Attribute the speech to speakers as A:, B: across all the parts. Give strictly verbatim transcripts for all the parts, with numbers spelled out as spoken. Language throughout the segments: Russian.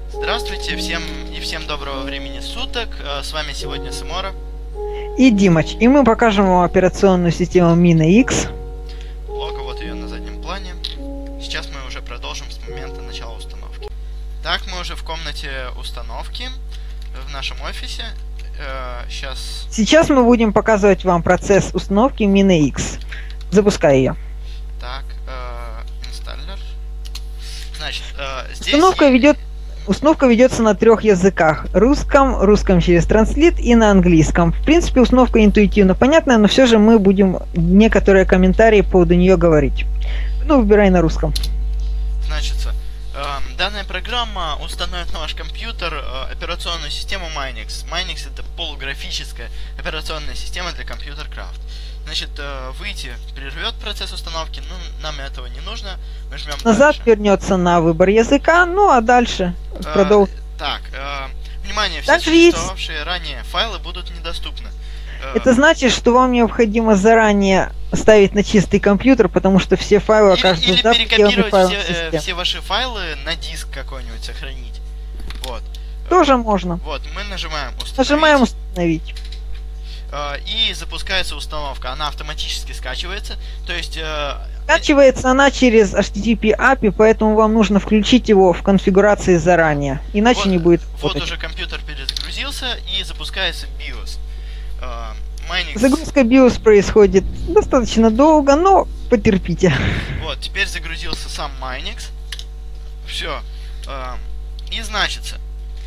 A: Здравствуйте всем и всем доброго времени суток. С вами сегодня Самора
B: и Димач, и мы покажем вам операционную систему MinaX.
A: Лого вот ее на заднем плане. Сейчас мы уже продолжим с момента начала установки. Так, мы уже в комнате установки в нашем офисе. Сейчас...
B: Сейчас мы будем показывать вам процесс установки MinaX. Запускай ее.
A: Так, инсталлер. Значит, здесь...
B: Установка ведет... Установка ведется на трех языках. Русском, русском через транслит и на английском. В принципе, установка интуитивно понятная, но все же мы будем некоторые комментарии по поводу нее говорить. Ну, выбирай на русском.
A: Значит, э, данная программа установит на ваш компьютер э, операционную систему Minix. Minix — это полуграфическая операционная система для компьютер-крафт. Значит, э, выйти прервет процесс установки, но нам этого не нужно. Мы жмем
B: Назад
A: дальше.
B: Вернется на выбор языка, ну а дальше
A: э,
B: продолжим.
A: Так, э, внимание, все
B: Дальше
A: существовавшие есть... ранее файлы будут недоступны. Э,
B: Это значит, что вам необходимо заранее ставить на чистый компьютер, потому что все файлы
A: или,
B: окажутся
A: или
B: в
A: перекопировать все, э, все ваши файлы на диск какой-нибудь сохранить. Вот.
B: Тоже
A: э,
B: можно.
A: Вот, мы нажимаем установить.
B: Нажимаем установить.
A: И запускается установка. Она автоматически скачивается. То есть...
B: Скачивается она через эйч ти ти пи эй пи ай, поэтому вам нужно включить его в конфигурации заранее. Иначе
A: вот,
B: не будет
A: Вот
B: работать.
A: уже компьютер перезагрузился и запускается биос. Minix...
B: Загрузка биос происходит достаточно долго, но потерпите.
A: Вот, теперь загрузился сам Minix. Все. И значится...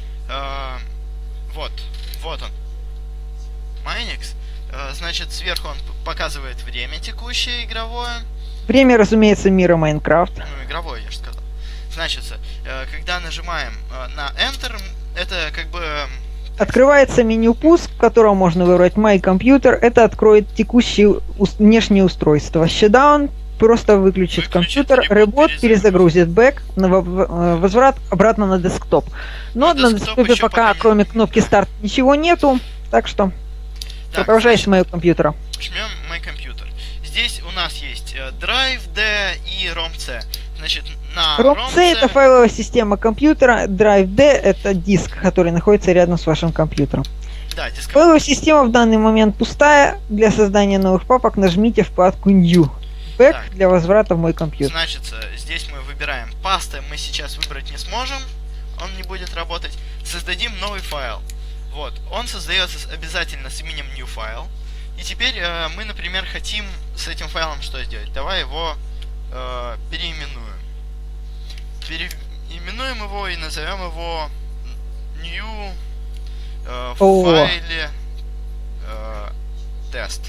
A: Вот. Вот он. Minix. Значит, сверху он показывает время текущее игровое.
B: Время, разумеется, мира Майнкрафт.
A: Ну, игровое, я же сказал. Значит, когда нажимаем на Enter, это как бы...
B: Открывается меню пуск, в котором можно выбрать My Computer. Это откроет текущее внешнее устройство. Shutdown просто выключит, выключит компьютер. Reboot перезагрузит бэк. На возврат обратно на десктоп. Но на, на десктопе пока, пока не... кроме кнопки старт, ничего нету. Так что... Так, продолжай с моего компьютера.
A: Жмем My Computer. Здесь у нас есть э, Drive D и ROM-C. Значит, на
B: ROM-C это файловая система компьютера, Drive D это диск, который находится рядом с вашим компьютером.
A: Да, диск.
B: Файловая система в данный момент пустая. Для создания новых папок нажмите вкладку New. Back так. Для возврата в мой компьютер.
A: Значит, здесь мы выбираем пасты, мы сейчас выбрать не сможем, он не будет работать. Создадим новый файл. Вот, он создается обязательно с именем new file. И теперь э, мы, например, хотим с этим файлом что сделать? Давай его э, переименуем. Переименуем его и назовем его new э, в файле э, тест.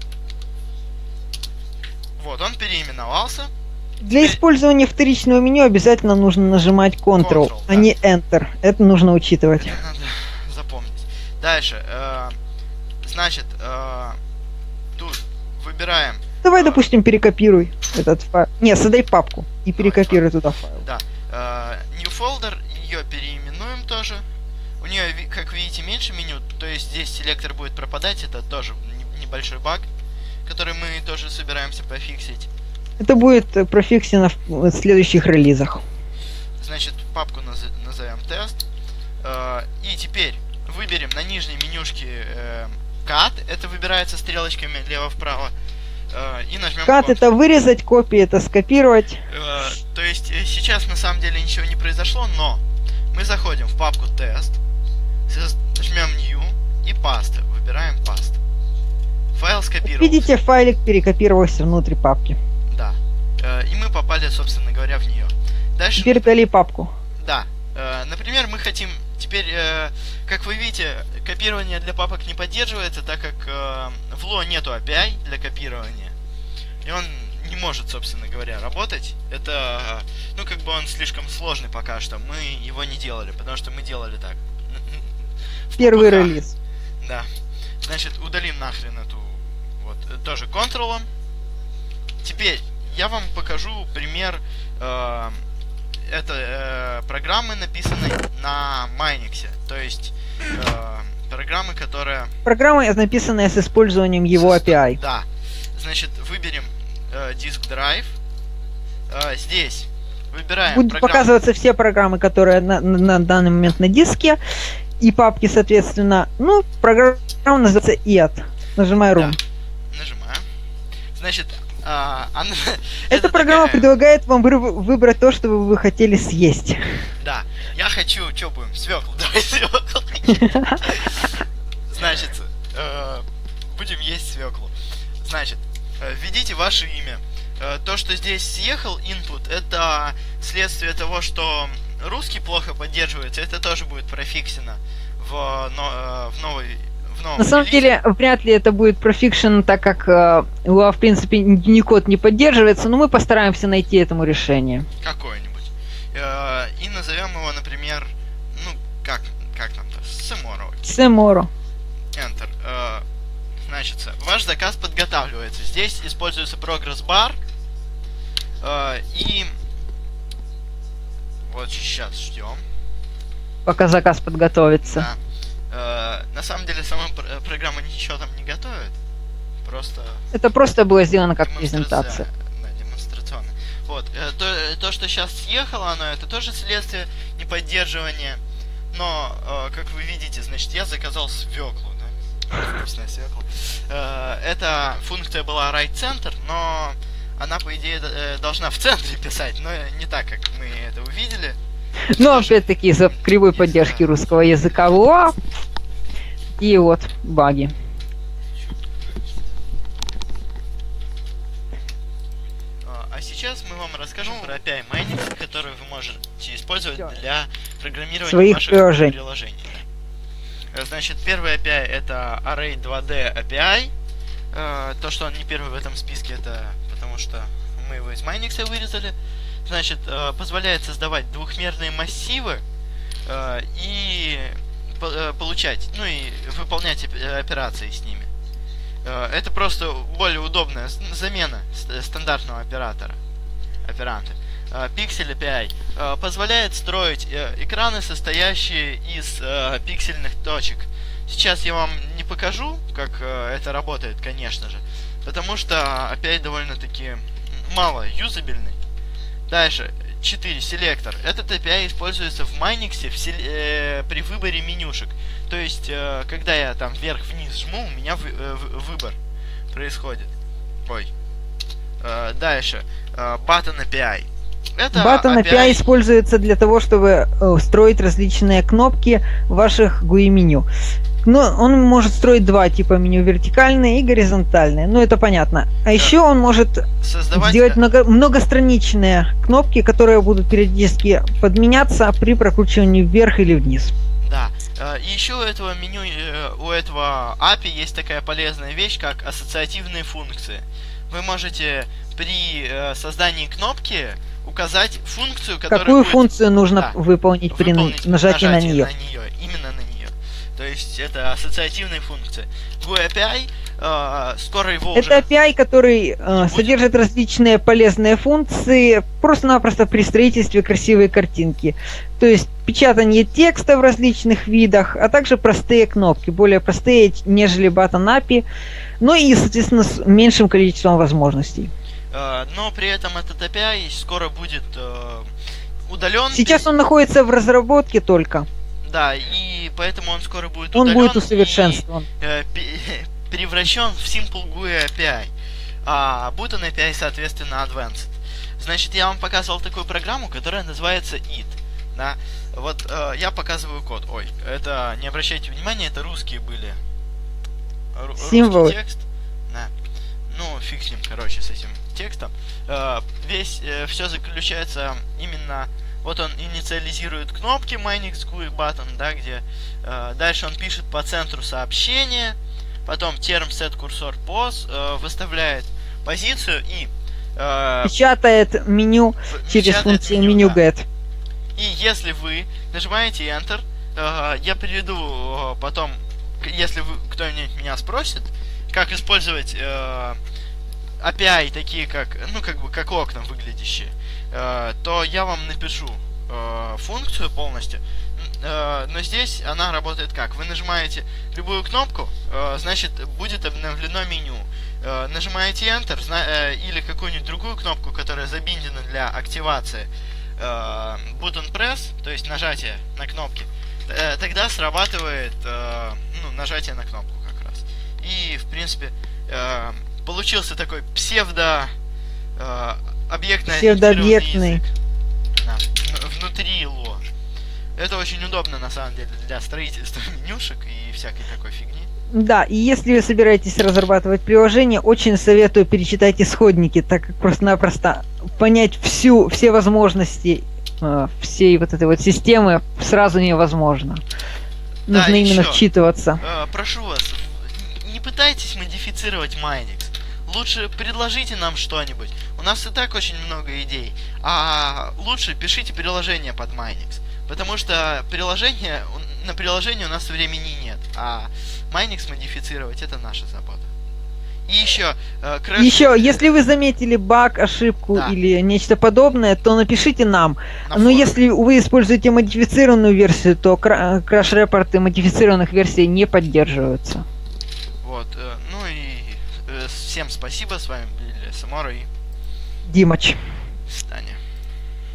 A: Вот, он переименовался.
B: Для
A: теперь...
B: использования вторичного меню обязательно нужно нажимать Ctrl, Ctrl а да. не Enter. Это нужно учитывать.
A: Дальше, э, значит, э, тут выбираем...
B: Давай,
A: э,
B: допустим, перекопируй этот файл. Не, создай папку и перекопируй туда файл.
A: Да. Э, new folder, ее переименуем тоже. У нее, как видите, меньше меню, то есть здесь селектор будет пропадать, это тоже небольшой баг, который мы тоже собираемся пофиксить.
B: Это будет профиксено в следующих релизах.
A: Значит, папку наз назовем тест. Э, и теперь... Выберем на нижней менюшке э, Cut, это выбирается стрелочками лево-вправо, э, и нажмем
B: Cut это вырезать, копии это скопировать.
A: Э, то есть э, сейчас на самом деле ничего не произошло, но мы заходим в папку тест, жмем New и Paste, выбираем Paste. Файл скопировался.
B: Видите, файлик перекопировался внутрь папки.
A: Да. Э, и мы попали, собственно говоря, в нее. Дальше.
B: Теперь дали папку.
A: Да. Э, например, мы хотим теперь, э, как вы видите, копирование для папок не поддерживается, так как э, в эл о нету эй пи ай для копирования. И он не может, собственно говоря, работать. Это, ну, как бы он слишком сложный пока что. Мы его не делали, потому что мы делали так.
B: Первый релиз.
A: Да. Значит, удалим нахрен эту, вот, тоже Ctrl. Теперь я вам покажу пример э, это э, программы, написанные на Minix, то есть э, программы, которая...
B: Программа, написанная с использованием его эй пи ай.
A: Да. Значит, выберем э, диск Drive. Э, здесь выбираем
B: Будут
A: программу.
B: показываться все программы, которые на, на, на данный момент на диске, и папки, соответственно. Ну, программа называется ай эй ти. Нажимаю Run.
A: Да. Нажимаю. Значит, а, она,
B: Эта программа
A: такая...
B: предлагает вам выбрать то, что вы хотели съесть.
A: Да. Я хочу, что будем, свеклу. Давай свеклу. Значит, э, будем есть свеклу. Значит, введите ваше имя. То, что здесь съехал input, это следствие того, что русский плохо поддерживается. Это тоже будет профиксено в, но, в новой...
B: На самом деле, вряд ли это будет профикшн, так как э, в принципе, Unicode не поддерживается, но мы постараемся найти этому решение.
A: Какое-нибудь. Э, и назовем его, например, ну, как, как там-то, Semoro.
B: Semoro.
A: Enter. Э, значит, ваш заказ подготавливается. Здесь используется progress bar. Э, и вот сейчас ждем.
B: Пока заказ подготовится.
A: Да. На самом деле сама программа ничего там не готовит. Просто...
B: Это просто было сделано как презентация.
A: Да, демонстрационно. Вот. То, то, что сейчас съехало, оно это тоже следствие неподдерживания. Но, как вы видите, значит, я заказал свеклу. Да? Вкусная свекла. Эта функция была right center, но она, по идее, должна в центре писать, но не так, как мы это увидели.
B: Но опять-таки из-за кривой поддержки русского языка. Во! И вот баги.
A: А сейчас мы вам расскажем про эй пи ай Minix, который вы можете использовать для программирования
B: своих
A: ваших
B: приложений.
A: приложений. Значит, первый эй пи ай это Array два дэ эй пи ай. То, что он не первый в этом списке, это потому что мы его из Minix вырезали. Значит, позволяет создавать двухмерные массивы и получать, ну и выполнять операции с ними. Это просто более удобная замена стандартного оператора, операнта. Pixel эй пи ай позволяет строить экраны, состоящие из пиксельных точек. Сейчас я вам не покажу, как это работает, конечно же, потому что эй пи ай довольно-таки мало юзабельный. Дальше, четыре. Селектор. Этот эй пи ай используется в Minix в сел... э, при выборе менюшек. То есть, э, когда я там вверх-вниз жму, у меня вы... э, выбор происходит. Ой. Э, дальше. Э, Button эй пи ай. Это
B: Button эй пи ай используется для того, чтобы э, строить различные кнопки в ваших джи ю ай-меню. Но он может строить два типа меню, вертикальные и горизонтальные. Ну, это понятно. А да. еще он может Создавать... сделать много, многостраничные кнопки, которые будут периодически подменяться при прокручивании вверх или вниз.
A: Да. И еще у этого меню, у этого эй пи ай есть такая полезная вещь, как ассоциативные функции. Вы можете при создании кнопки указать функцию, которая
B: Какую
A: будет...
B: функцию нужно да, выполнить при
A: выполнить
B: нажатии, нажатии на нее.
A: на нее. Именно на нее. То есть это ассоциативные функции. джи ю ай эй пи ай, э, скоро его
B: это
A: уже...
B: эй пи ай, который э, содержит будет... различные полезные функции, просто-напросто при строительстве красивой картинки. То есть печатание текста в различных видах, а также простые кнопки, более простые, нежели Button эй пи ай, но и, соответственно, с меньшим количеством возможностей.
A: Э, но при этом этот эй пи ай скоро будет э, удален.
B: Сейчас он находится в разработке только.
A: Да, и поэтому он скоро будет
B: он
A: удален
B: будет усовершенствован.
A: И, э, превращен в Simple джи ю ай эй пи ай. А Button эй пи ай, соответственно, Advanced. Значит, я вам показывал такую программу, которая называется ит. Да? Вот э, я показываю код. Ой, это, не обращайте внимания, это русские были. Ру-
B: Символы.
A: Русский текст. Да. Ну, фиг с ним, короче, с этим текстом. Э, весь, э, все заключается именно... Вот он инициализирует кнопки Minix джи ю ай Button, да, где э, дальше он пишет по центру сообщения, потом term set cursor pose, э, выставляет позицию и э,
B: печатает меню через печатает функцию меню, да. get.
A: И если вы нажимаете Enter, э, я приведу э, потом, если вы кто-нибудь меня спросит, как использовать э, эй пи ай такие как, ну как бы как окна выглядящие, э, то я вам напишу э, функцию полностью. Э, но здесь она работает как? Вы нажимаете любую кнопку, э, значит будет обновлено меню. Э, нажимаете Enter зна- э, или какую-нибудь другую кнопку, которая забиндена для активации. э, button press, то есть нажатие на кнопки, э, тогда срабатывает э, ну, нажатие на кнопку как раз. И, в принципе, э, получился такой псевдо э, объектно
B: псевдообъектный
A: язык. Да, внутри эл о. Это очень удобно, на самом деле, для строительства менюшек и всякой такой фигни.
B: Да, и если вы собираетесь разрабатывать приложение, очень советую перечитать исходники, так как просто-напросто понять всю, все возможности э, всей вот этой вот системы сразу невозможно. Нужно
A: да,
B: именно
A: еще,
B: вчитываться.
A: Э, прошу вас, не пытайтесь модифицировать Майникс. Лучше предложите нам что-нибудь. У нас и так очень много идей. А лучше пишите приложение под Майникс. Потому что приложение, на приложение у нас времени нет. А Майникс модифицировать — это наша забота. И еще... Э, crash...
B: Еще, если вы заметили баг, ошибку
A: да.
B: или нечто подобное, то напишите нам.
A: На
B: Но
A: форуме.
B: если вы используете модифицированную версию, то краш-репорты модифицированных версий не поддерживаются.
A: Вот. Э, ну и э, всем спасибо. С вами были Самора и
B: Димыч.
A: Таня.